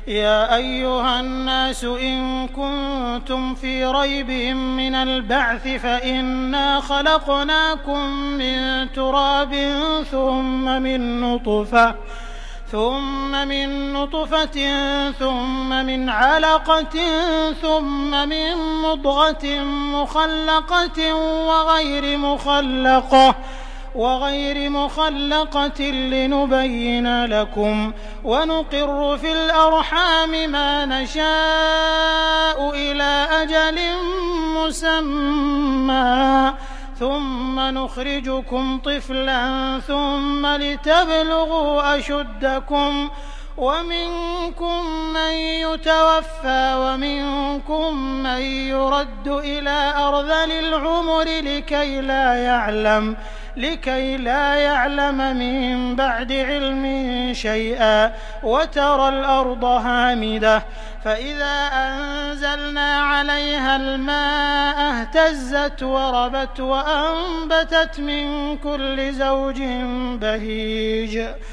يَا أَيُّهَا النَّاسُ إِن كُنتُمْ فِي رَيْبٍ مِّنَ الْبَعْثِ فَإِنَّا خَلَقْنَاكُم مِّن تُرَابٍ ثُمَّ مِن نُّطْفَةٍ ثُمَّ مِنْ عَلَقَةٍ ثُمَّ مِن مُّضْغَةٍ مُّخَلَّقَةٍ وَغَيْرِ مُخَلَّقَةٍ لِّنُبَيِّنَ لَكُمْ ۚ وَنُقِرُّ فِي الْأَرْحَامِ مَا نَشَاءُ إِلَىٰ أَجَلٍ مُّسَمًّى ثُمَّ نُخْرِجُكُمْ طِفْلًا ثُمَّ لِتَبْلُغُوا أَشُدَّكُمْ ۖ وَمِنكُم مَّن يُتَوَفَّىٰ وَمِنكُم مَّن يُرَدُّ إِلَىٰ أَرْذَلِ الْعُمُرِ لِكَيْ لَا يَعْلَمَ مِن بَعْدِ عِلْمٍ شَيْئًا ۚ وَتَرَى الْأَرْضَ هَامِدَةً فَإِذَا أَنزَلْنَا عَلَيْهَا الْمَاءَ اهْتَزَّتْ وَرَبَتْ وَأَنبَتَتْ مِن كُلِّ زَوْجٍ بَهِيجٍ